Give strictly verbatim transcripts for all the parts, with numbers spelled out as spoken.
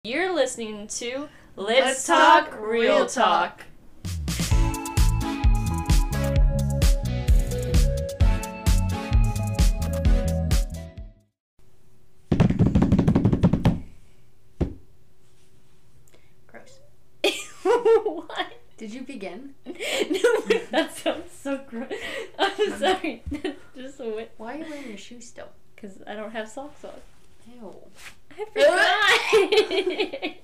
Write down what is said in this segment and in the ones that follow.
You're listening to Let's, Let's Talk, Talk Real Talk. Gross. What? Did you begin? No, that sounds so gross. I'm sorry. Just wait. Why are you wearing your shoes still? Because I don't have socks on. Ew. I forgot.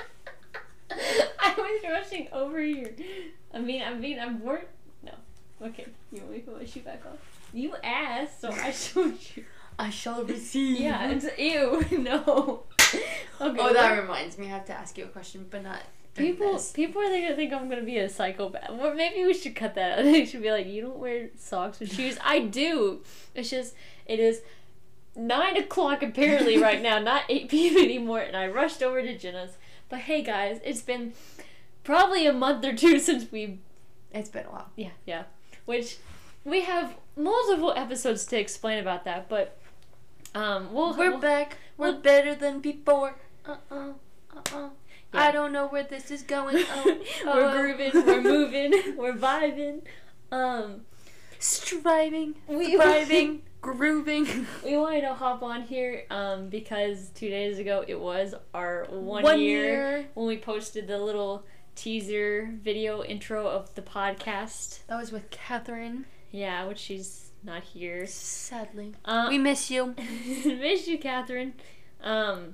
I was rushing over here. I mean, I mean, I'm bored. No. Okay. You want me to put my shoe back on? You asked, so I showed you. I shall receive. Yeah, it's ew. No. Okay. Oh, that reminds me. I have to ask you a question, but not. People, this. people are gonna think I'm gonna be a psychopath. Or maybe we should cut that out. They should be like, you don't wear socks with shoes. I do. It's just, it is nine o'clock apparently right now, not eight p.m. anymore, and I rushed over to Jenna's. But hey guys, it's been probably a month or two since we... It's been a while. Yeah, yeah. Which, we have multiple episodes to explain about that, but... um, we'll, We're we'll, back. We're we'll, better than before. Uh-uh. Uh-uh. Yeah. I don't know where this is going. Oh, oh. We're grooving, we're moving, we're vibing. Um... Striving, we thriving, grooving. We wanted to hop on here um, because two days ago it was our one, one year, year when we posted the little teaser video intro of the podcast. That was with Catherine. Yeah, which she's not here. Sadly. Um, we miss you. Miss you, Catherine. Um,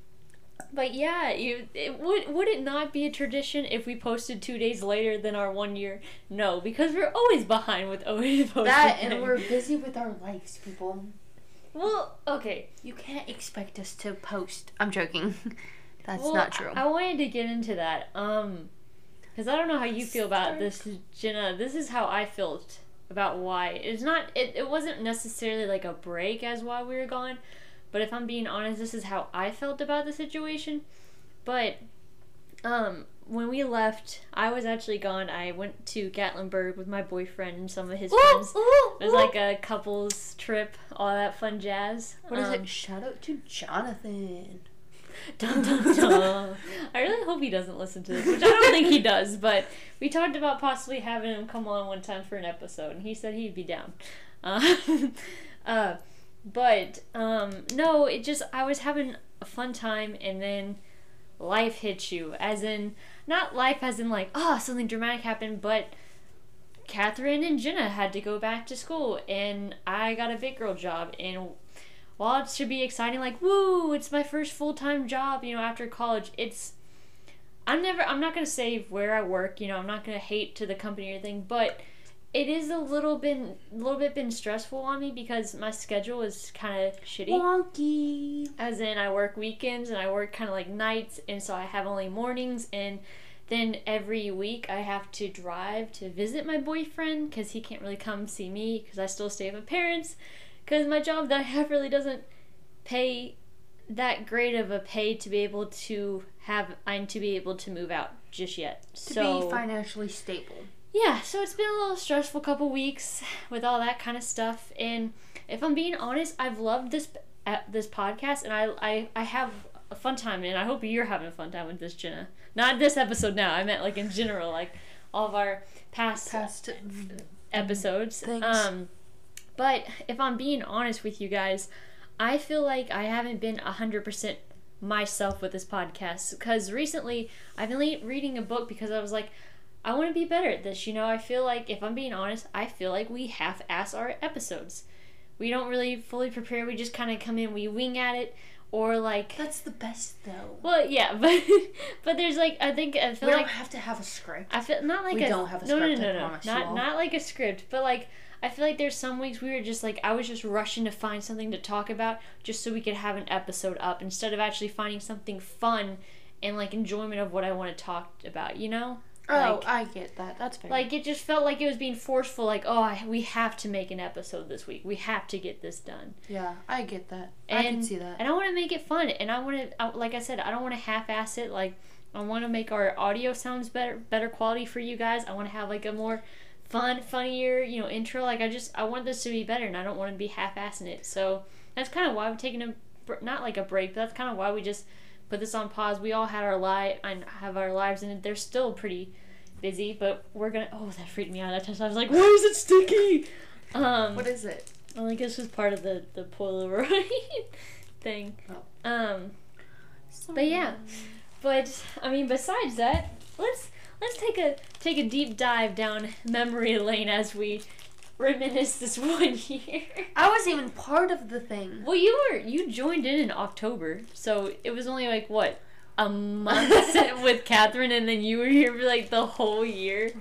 but yeah, you it, would would it not be a tradition if we posted two days later than our one year? No, because we're always behind with always posting. That and we're busy with our lives, people. Well, okay. You can't expect us to post. I'm joking. That's well, not true. I, I wanted to get into that. Um, because I don't know how you feel about this, Jenna. This is how I felt about why. It's not, it, it wasn't necessarily like a break as why we were gone. But if I'm being honest, this is how I felt about the situation. But um, when we left, I was actually gone. I went to Gatlinburg with my boyfriend and some of his ooh, friends. Ooh, it was ooh. like a couples trip, all that fun jazz. What um, is it? Shout out to Jonathan. Dun, dun, dun. I really hope he doesn't listen to this, which I don't think he does. But we talked about possibly having him come on one time for an episode, and he said he'd be down. Uh, uh But, um, no, it just, I was having a fun time, and then life hits you, as in, not life as in, like, oh, something dramatic happened, but Catherine and Jenna had to go back to school, and I got a big girl job, and while it should be exciting, like, woo, it's my first full-time job, you know, after college, it's, I'm never, I'm not gonna say where I work, you know, I'm not gonna hate to the company or anything, but it is a little bit, a little bit been stressful on me because my schedule is kind of shitty. Wonky. As in, I work weekends and I work kind of like nights, and so I have only mornings. And then every week I have to drive to visit my boyfriend because he can't really come see me because I still stay with my parents. Because my job that I have really doesn't pay that great of a pay to be able to have, I'm to be able to move out just yet. To so, be financially stable. Yeah, so it's been a little stressful couple weeks with all that kind of stuff, and if I'm being honest, I've loved this uh, this podcast, and I, I I have a fun time, and I hope you're having a fun time with this, Jenna. Not this episode now, I meant like in general, like all of our past, past episodes. Things. Um, but if I'm being honest with you guys, I feel like I haven't been one hundred percent myself with this podcast, because recently I've been le- reading a book because I was like, I want to be better at this, you know. I feel like, if I'm being honest, I feel like we half-ass our episodes. We don't really fully prepare. We just kind of come in, we wing at it, or like... That's the best, though. Well, yeah, but but there's like, I think, I feel we like... We don't have to have a script. I feel, not like we a... don't have a no, script, no, no, I no, no. promise Not, you all. not like a script, but like, I feel like there's some weeks we were just like, I was just rushing to find something to talk about just so we could have an episode up, instead of actually finding something fun and like enjoyment of what I want to talk about, you know? Oh, like, I get that. That's fair. Like, it just felt like it was being forceful, like, oh, I, we have to make an episode this week. We have to get this done. Yeah, I get that. And, I can see that. And I want to make it fun. And I want to, like I said, I don't want to half-ass it. Like, I want to make our audio sounds better, better quality for you guys. I want to have, like, a more fun, funnier, you know, intro. Like, I just, I want this to be better, and I don't want to be half-assing it. So, that's kind of why we're taking a, not like a break, but that's kind of why we just put this on pause. We all had our li- and have our lives, and they're still pretty busy, but we're gonna. Oh, that freaked me out. That time I was like, why is it sticky? Um, what is it? Well, I guess it's part of the the Polaroid thing. Oh. Um, but yeah, but I mean, besides that, let's let's take a take a deep dive down memory lane as we reminisce this one year. I wasn't even part of the thing. Well, you were you joined in in October, so it was only like what a month with Catherine, and then you were here for like the whole year.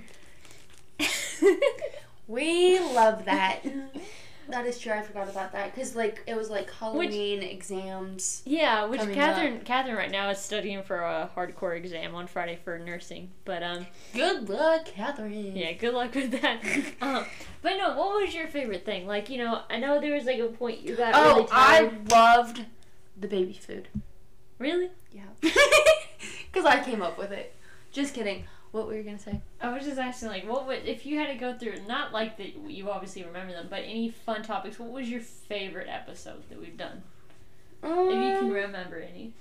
We love that. That is true. I forgot about that because like it was like Halloween which, exams. Yeah, which Catherine up. Catherine right now is studying for a hardcore exam on Friday for nursing. But um, good luck, Catherine. Yeah, good luck with that. um, but no, what was your favorite thing? Like you know, I know there was like a point you got oh, really tired. I loved the baby food. Really? Yeah. Because I came up with it. Just kidding. What were you gonna say? I was just asking, like, what would if you had to go through? Not like that you obviously remember them, but any fun topics. What was your favorite episode that we've done? Um, if you can remember any.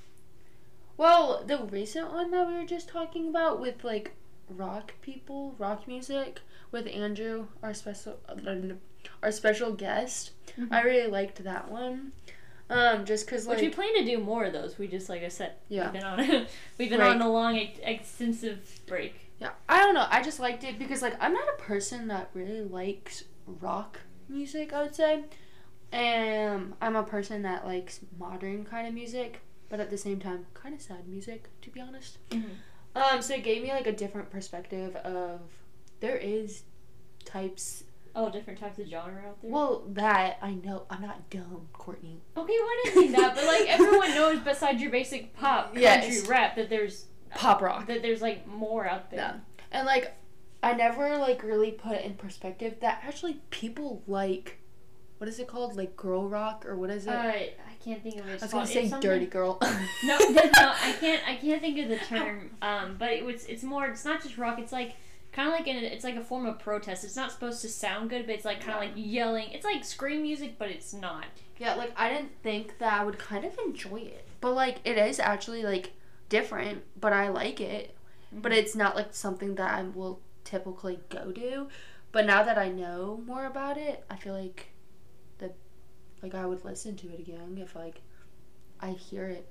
Well, the recent one that we were just talking about with like rock people, rock music with Andrew, our special, our special guest. Mm-hmm. I really liked that one. Um, just cause like. Which we plan to do more of those. We just like I said. Yeah. We've been on a, we've been break. on a long ex- extensive break. Yeah, I don't know. I just liked it because like I'm not a person that really likes rock music. I would say, and I'm a person that likes modern kind of music, but at the same time, kind of sad music. To be honest. Mm-hmm. Um, so it gave me like a different perspective of there is types. Oh, different types of genre out there? Well, that, I know. I'm not dumb, Courtney. Okay, well, I didn't mean that, but, like, everyone knows besides your basic pop, country, yes. rap, that there's... Pop rock. That there's, like, more out there. Yeah. And, like, I never, like, really put it in perspective that actually people like... What is it called? Like, girl rock? Or what is it? Uh, I can't think of it. I was going to say dirty girl. no, no, no, I can't, I can't think of the term, um, but it was, it's more, it's not just rock, it's, like... Kind of like in a, it's like a form of protest. It's not supposed to sound good, but it's like kind of like yelling. It's like scream music, but it's not. Yeah, like I didn't think that I would kind of enjoy it, but like it is actually like different. But I like it, mm-hmm. But it's not like something that I will typically go to. But now that I know more about it, I feel like that like I would listen to it again if like I hear it.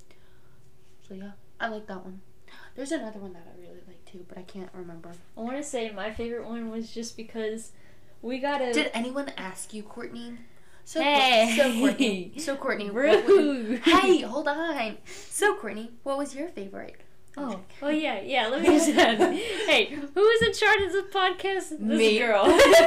So yeah, I like that one. There's another one that I really like too, but I can't remember. I want to say my favorite one was just because we got a... Did anyone ask you, Courtney? So, hey! So, Courtney. So, Courtney. Rude! Was, hey, hold on. So, Courtney, what was your favorite? Oh, oh yeah, yeah, let me just add. Hey, who is in charge of the podcast? This Me. girl.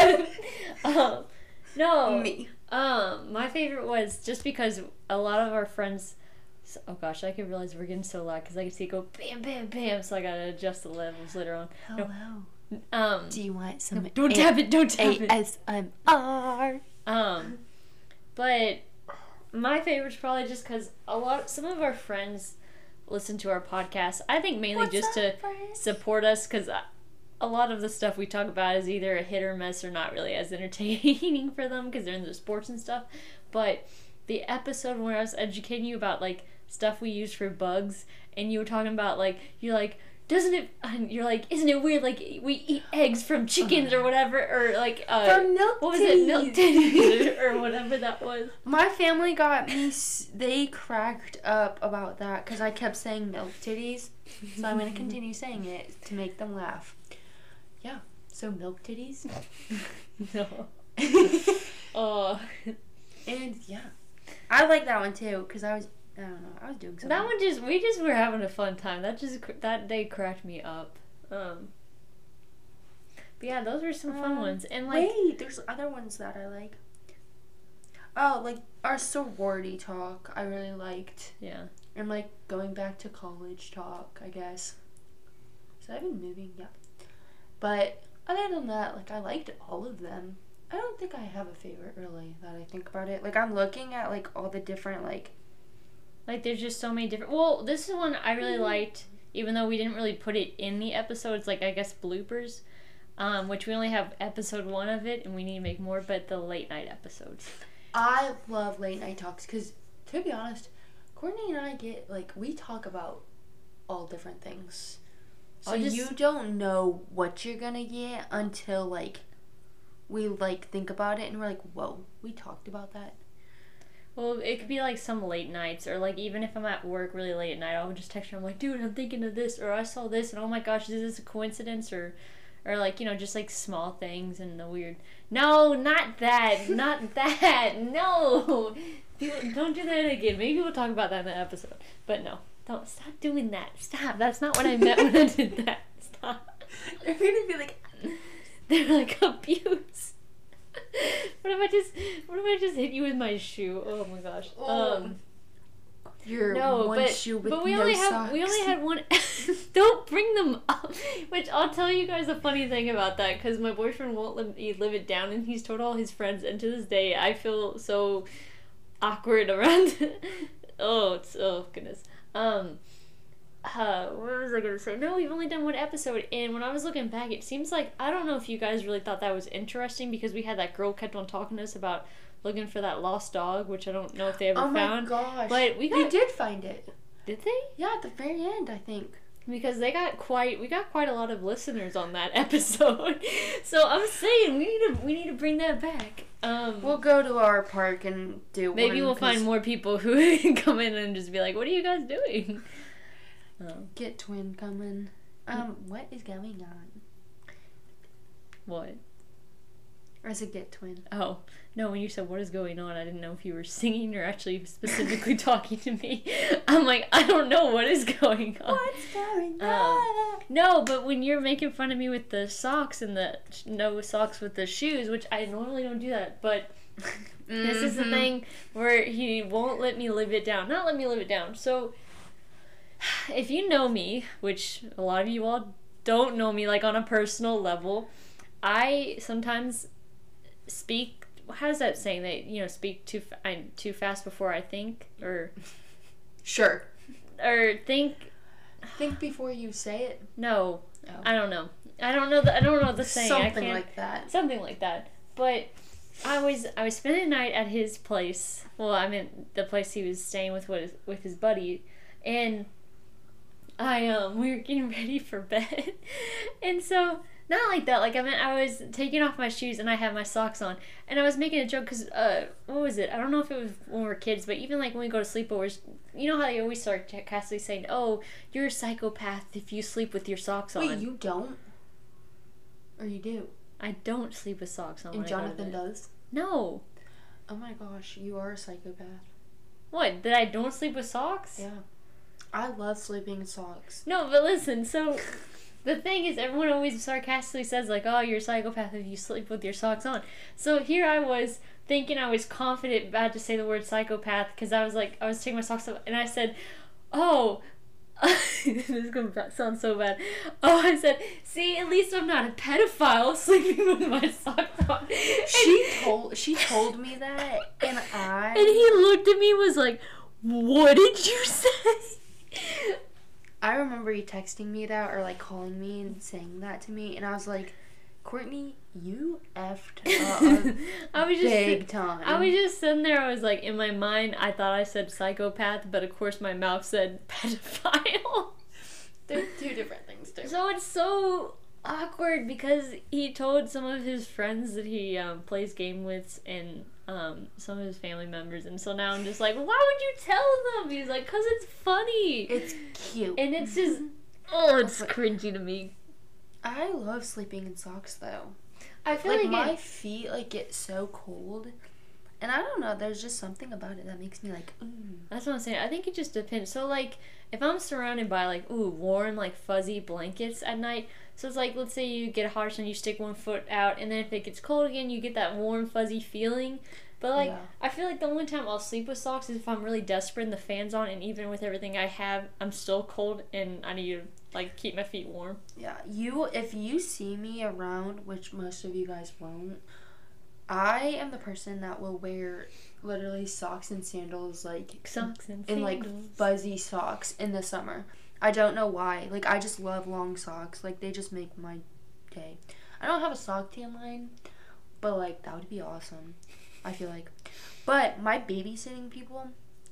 um, no. Me. Um, my favorite was just because a lot of our friends... Oh gosh, I can realize we're getting so loud because I can see it go bam, bam, bam. So I gotta adjust the levels later on. Hello. No. Um, Do you want some? No, don't a- tap it. Don't tap it. A S M R. Um, but my favorite's probably just because a lot, some of our friends listen to our podcast. I think mainly What's just up, to friends? support us because a lot of the stuff we talk about is either a hit or miss or not really as entertaining for them because they're into sports and stuff. But the episode where I was educating you about like stuff we use for bugs, and you were talking about like you're like, doesn't it? And you're like, isn't it weird? Like we eat eggs from chickens or whatever, or like uh, from milk. What was titties. it? Milk titties or whatever that was. My family got me. They cracked up about that because I kept saying milk titties, so I'm gonna continue saying it to make them laugh. Yeah. So milk titties. No. Oh. And yeah, I like that one too because I was. I don't know. I was doing something. That one just we just were having a fun time. That just that day cracked me up. Um. But yeah, those were some fun um, ones. And like, wait, there's other ones that I like. Oh, like our sorority talk, I really liked. Yeah. And like going back to college talk, I guess. So I've been moving, yeah. But other than that, like I liked all of them. I don't think I have a favorite really that I think about it. Like I'm looking at like all the different like. Like, there's just so many different... Well, this is one I really liked, even though we didn't really put it in the episodes, like, I guess, bloopers, um, which we only have episode one of it, and we need to make more, but the late night episodes. I love late night talks, because, to be honest, Courtney and I get, like, we talk about all different things. So I'll just- you don't know what you're gonna get until, like, we, like, think about it and we're like, whoa, we talked about that. Well, it could be like some late nights, or like even if I'm at work really late at night, I'll just text her. I'm like, dude, I'm thinking of this, or I saw this, and oh my gosh, is this a coincidence, or, or like you know, just like small things and the weird. No, not that, not that. No, don't do that again. Maybe we'll talk about that in the episode. But no, don't stop doing that. Stop. That's not what I meant when I did that. Stop. They're gonna be like, they're like abuse. What if I just what if I just hit you with my shoe? Oh my gosh. Oh. Um your no, one but, shoe with but we no only socks. have we only had one. Don't bring them up. Which I'll tell you guys a funny thing about that, because my boyfriend won't let me live it down, and he's told all his friends. And to this day, I feel so awkward around. oh, it's, oh goodness. Um. Uh, what was I gonna say? No, we've only done one episode, and when I was looking back, it seems like I don't know if you guys really thought that was interesting, because we had that girl kept on talking to us about looking for that lost dog, which I don't know if they ever oh found. Oh my gosh! But we got, they did find it. Did they? Yeah, at the very end, I think. Because they got quite, we got quite a lot of listeners on that episode. So I'm saying we need to, we need to bring that back. Um, we'll go to our park and do. Maybe one, we'll find more people who can come in and just be like, "What are you guys doing?" Um, Get twin coming. Um, what is going on? what? Or is it get twin? Oh, no, when you said what is going on, I didn't know if you were singing or actually specifically talking to me. I'm like, I don't know what is going on. What's going Um, on? No, but when you're making fun of me with the socks and the sh- no socks with the shoes, which I normally don't do that, but mm-hmm. this is the thing where he won't let me live it down. Not let me live it down. So, if you know me, which a lot of you all don't know me, like on a personal level, I sometimes speak. How's that saying? That you know, speak too fa- I, too fast before I think, or Sure. or think. Think before you say it. No, Oh. I don't know. I don't know. The, I don't know the saying. I Something can't, like that. Something like that. But I was I was spending the night at his place. Well, I mean the place he was staying with with with his buddy, and I um we were getting ready for bed, and so not like that. Like I meant I was taking off my shoes and I had my socks on, and I was making a joke because uh what was it? I don't know if it was when we were kids, but even like when we go to sleepovers, you know how they always start sarcastically saying, "Oh, you're a psychopath if you sleep with your socks on." Wait, you don't? Or you do? I don't sleep with socks on. And when I go to Jonathan bed. does? No. Oh my gosh, you are a psychopath. What? That I don't sleep with socks? Yeah. I love sleeping in socks. No, but listen, so the thing is everyone always sarcastically says like, "Oh, you're a psychopath if you sleep with your socks on." So here I was thinking I was confident about to say the word psychopath because I was like I was taking my socks off and I said, "Oh, this is going to sound so bad." Oh, I said, "See, at least I'm not a pedophile sleeping with my socks on." She told she told me that, and I And he looked at me and was like, "What did you say?" I remember you texting me that or like calling me and saying that to me, and I was like, Courtney, you effed up I was just big time. I was just sitting there. I was like, in my mind, I thought I said psychopath, but of course my mouth said pedophile. They're two different things too. So it's so awkward because he told some of his friends that he um, plays game with and um, some of his family members, and so now I'm just like, why would you tell them? He's like, cause it's funny. It's cute. And it's just, oh, it's cringy to me. I love sleeping in socks though. I feel Like like, my it, feet like get so cold, and I don't know. There's just something about it that makes me like, ooh. that's what I'm saying. I think it just depends. So like, if I'm surrounded by like, ooh, warm like fuzzy blankets at night. So it's like, let's say you get a hot sun, you stick one foot out, and then if it gets cold again, you get that warm fuzzy feeling. But like, Yeah. I feel like the only time I'll sleep with socks is if I'm really desperate and the fan's on, and even with everything I have, I'm still cold and I need to like keep my feet warm. Yeah, you. If you see me around, which most of you guys won't, I am the person that will wear literally socks and sandals, like Socks and in like sandals. fuzzy socks in the summer. I don't know why. Like I just love long socks. Like they just make my day. I don't have a sock tan line, but like that would be awesome. I feel like. But my babysitting people,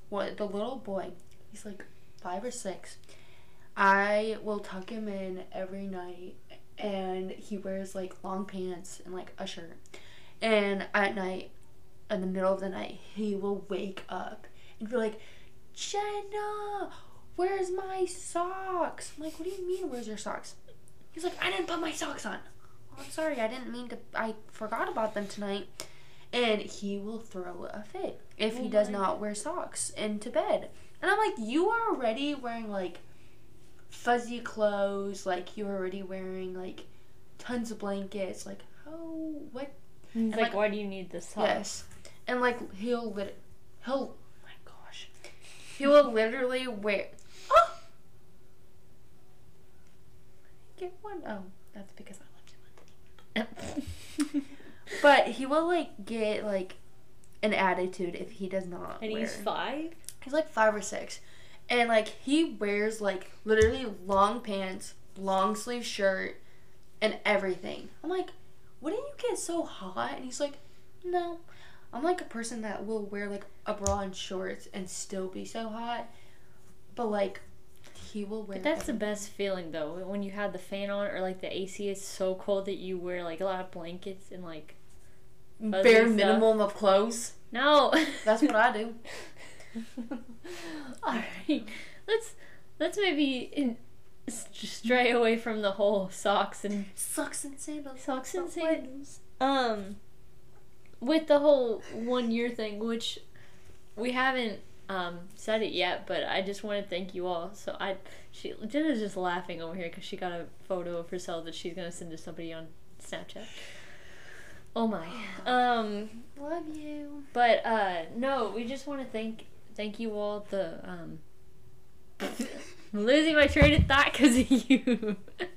what the little boy, he's like five or six. I will tuck him in every night, and he wears like long pants and like a shirt. And at night, in the middle of the night, he will wake up and be like, Jenna, where's my socks? I'm like, what do you mean, where's your socks? He's like, I didn't put my socks on. Well, I'm sorry, I didn't mean to, I forgot about them tonight. And he will throw a fit if he does not wear socks into bed. And I'm like, you are already wearing like fuzzy clothes, like you're already wearing like tons of blankets, like, oh, what? He's and, like, like, why do you need this sock? Yes. And like, he'll, lit- he'll, oh my gosh. He will literally wear, oh! Get one. Oh, that's because I left him. But he will like get like an attitude if he does not And wear. he's five? He's like five or six. And like he wears like literally long pants, long sleeve shirt, and everything. I'm like, wouldn't you get so hot? And he's like, no. I'm like a person that will wear like a bra and shorts and still be so hot. But like he will wear But that's everything. the best feeling though, when you have the fan on or like the A C is so cold that you wear like a lot of blankets and like bare stuff. minimum of clothes. No. That's what I do. Alright. Let's let's maybe in, stray away from the whole socks and Socks and sandals. socks and What? sandals. Um with the whole one year thing, which we haven't um said it yet, but I just want to thank you all. So I she Jenna's just laughing over here because she got a photo of herself that she's gonna send to somebody on Snapchat. Oh my. Um Love you. But uh no, we just want to thank thank you all. The um I'm losing my train of thought because of you.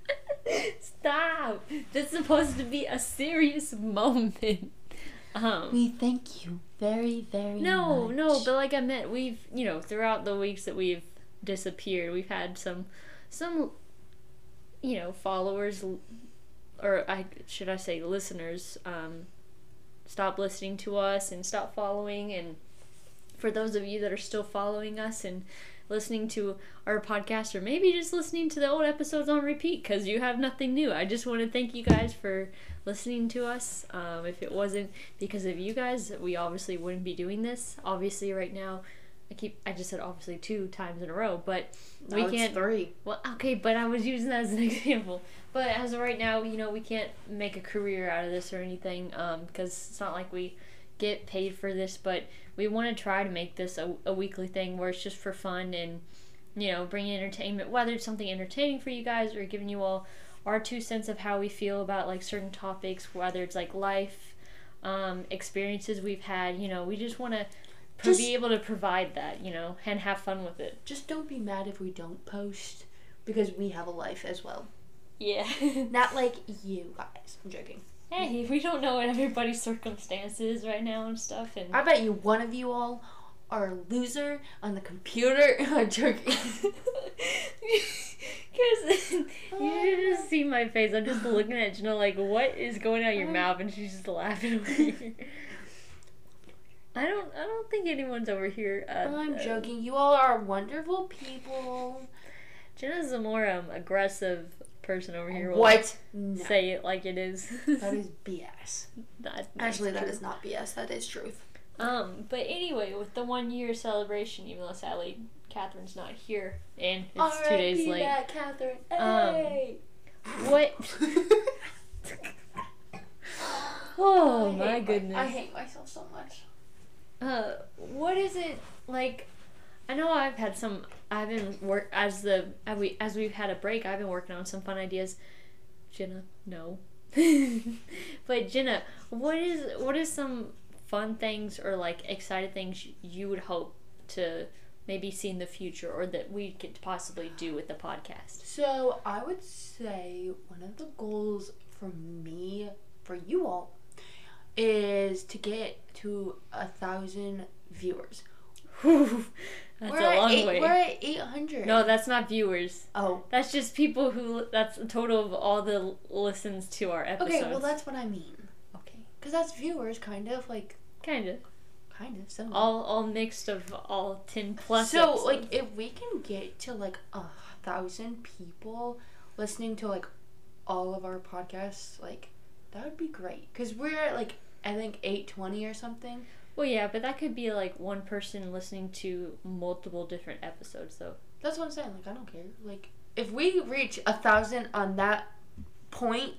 Stop. This is supposed to be a serious moment. Um We thank you very, very No, much. no, but like I meant, we've, you know, throughout the weeks that we've disappeared, we've had some some you know, followers, or I should I say listeners, um stop listening to us and stop following. And for those of you that are still following us and listening to our podcast, or maybe just listening to the old episodes on repeat because you have nothing new, I just want to thank you guys for listening to us. Um, if it wasn't because of you guys, we obviously wouldn't be doing this. Obviously right now, I keep I just said obviously two times in a row, but Now we it's can't three. well, okay, but I was using that as an example. But as of right now, you know, we can't make a career out of this or anything, um, because it's not like we get paid for this, but we want to try to make this a, a weekly thing where it's just for fun and, you know, bringing entertainment, whether it's something entertaining for you guys or giving you all our two cents of how we feel about, like, certain topics, whether it's, like, life, um, experiences we've had. You know, we just want to Just- be able to provide that, you know, and have fun with it. Just don't be mad if we don't post, because we have a life as well. Yeah. Not like you guys. I'm joking. Hey, we don't know what everybody's circumstances right now and stuff, and I bet you one of you all are a loser on the computer. I'm joking. Because you should just see my face. I'm just looking at Jenna like, what is going out of your mouth? And she's just laughing over here. I don't. I don't think anyone's over here. Uh, I'm uh, joking. You all are wonderful people. Jenna's a more um, aggressive person over here. Will What? No. Say it like it is. That is B S. That- Actually, that's that true. is not B S. That is truth. Um, but anyway, with the one year celebration, even though sadly Catherine's not here and it's two days late. That Catherine. Um, Hey. What? Oh I my hate goodness. I hate myself so much. Uh, what is it like? I know I've had some. I've been work as the as we as we've had a break. I've been working on some fun ideas. Jenna, no. But Jenna, what is what is some fun things or like excited things you would hope to maybe see in the future, or that we could possibly do with the podcast? So I would say one of the goals for me, for you all, is to get to a thousand viewers. That's we're a long at eight, way. We're at eight hundred. No, that's not viewers. Oh. That's just people who. That's the total of all the listens to our episodes. Okay, well that's what I mean. Okay. Because that's viewers, kind of like. Kind of. Kind of. Some. All all mixed of all ten plus. So episodes. like, if we can get to like a thousand people listening to like all of our podcasts, like that would be great. Cause we're at like I think eight twenty or something. Well, yeah, but that could be like one person listening to multiple different episodes, though. That's what I'm saying. Like, I don't care. Like, if we reach a thousand on that point,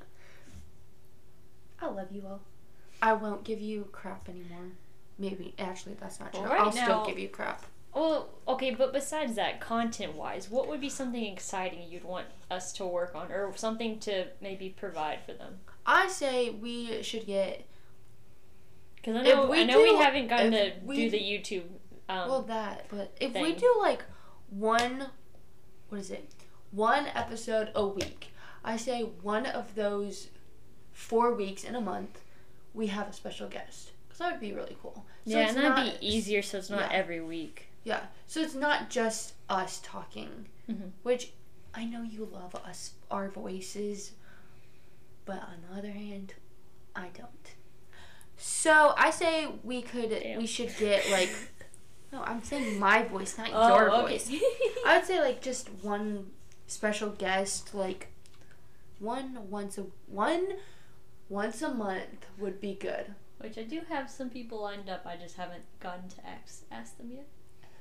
I love you all. I won't give you crap anymore. Maybe. Actually, that's not true. Well, right I'll now, still give you crap. Well, okay, but besides that, content-wise, what would be something exciting you'd want us to work on, or something to maybe provide for them? I say we should get... Because I know, I know do, we haven't gotten to we, do the YouTube um, Well, that, but if thing. we do, like, one... What is it? One episode a week. I say one of those four weeks in a month, we have a special guest. Because that would be really cool. So yeah, and that'd not, be easier so it's not yeah. every week. Yeah, so it's not just us talking, mm-hmm. which I know you love us, our voices, but on the other hand, I don't. So I say we could, Damn. we should get like, no, I'm saying my voice, not oh, your okay. voice. I would say like just one special guest, like one once a one once a month would be good. Which I do have some people lined up. I just haven't gotten to ask ask them yet.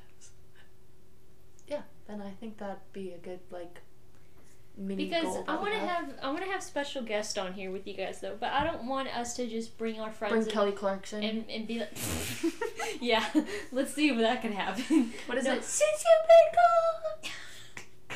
Yeah, then I think that'd be a good like mini because goal I want to have. have I want to have special guests on here with you guys though. But I don't want us to just bring our friends. Bring and, Kelly Clarkson and and be like, yeah, let's see if that can happen. What is no. it? Since you've been gone.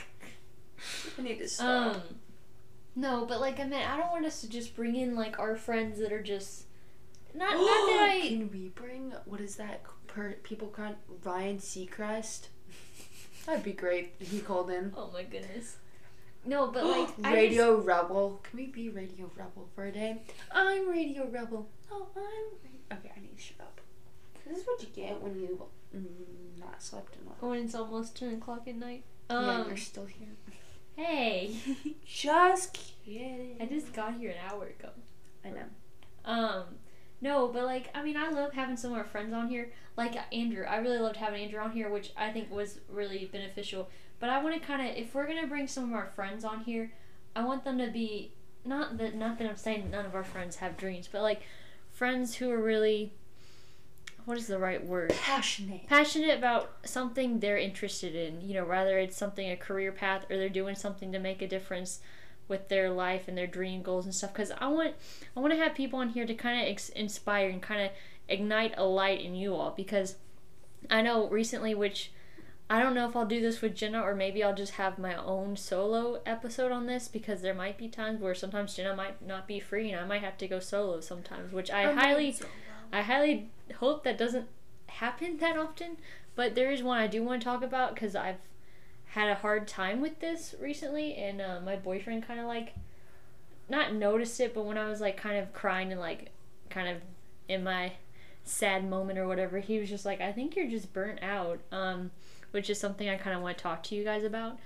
I need to stop. Um, no, but like I meant, I don't want us to just bring in like our friends that are just. Not, not that I... Can we bring, what is that, per, people call Ryan Seacrest? That'd be great if he called in. Oh my goodness. No, but like... Radio just... Rebel. Can we be Radio Rebel for a day? I'm Radio Rebel. Oh, I'm... Okay, I need to shut up. This is what you get when you mm, not slept enough. When it's almost ten o'clock at night. Um, Um, yeah, you're still here. Hey. Just kidding. I just got here an hour ago. I know. Um... No, but like, I mean, I love having some of our friends on here. Like Andrew, I really loved having Andrew on here, which I think was really beneficial. But I want to kind of, if we're going to bring some of our friends on here, I want them to be, not that, not that I'm saying none of our friends have dreams, but like friends who are really, what is the right word? Passionate. Passionate about something they're interested in. You know, whether it's something, a career path, or they're doing something to make a difference with their life and their dream goals and stuff, because I want I want to have people on here to kind of ex- inspire and kind of ignite a light in you all, because I know recently, which I don't know if I'll do this with Jenna or maybe I'll just have my own solo episode on this, because there might be times where sometimes Jenna might not be free and I might have to go solo sometimes, which I I'm highly so I highly hope that doesn't happen that often, but there is one I do want to talk about because I've had a hard time with this recently, and uh, my boyfriend kind of like not noticed it, but when I was like kind of crying and like kind of in my sad moment or whatever, he was just like, I think you're just burnt out, um, which is something I kind of want to talk to you guys about.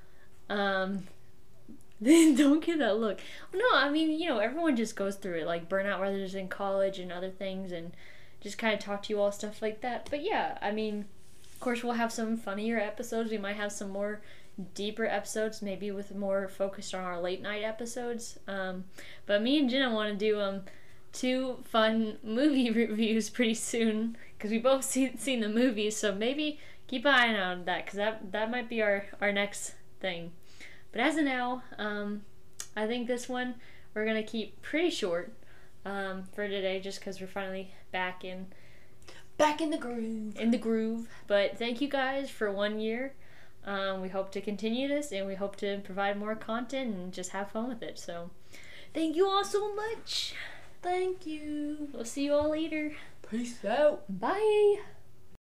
Um, don't get that look. No, I mean, you know, everyone just goes through it, like burnout, whether it's in college and other things, and just kind of talk to you all stuff like that. But yeah, I mean, of course, we'll have some funnier episodes. We might have some more deeper episodes, maybe with more focused on our late night episodes. Um, but me and Jenna want to do um two fun movie reviews pretty soon, because we both see, seen the movies. So maybe keep an eye on that, because that that might be our our next thing. But as of now, um, I think this one we're gonna keep pretty short um, for today, just because we're finally back in. Back in the groove. In the groove. But thank you guys for one year. Um, we hope to continue this, and we hope to provide more content and just have fun with it. So thank you all so much. Thank you. We'll see you all later. Peace out. Bye.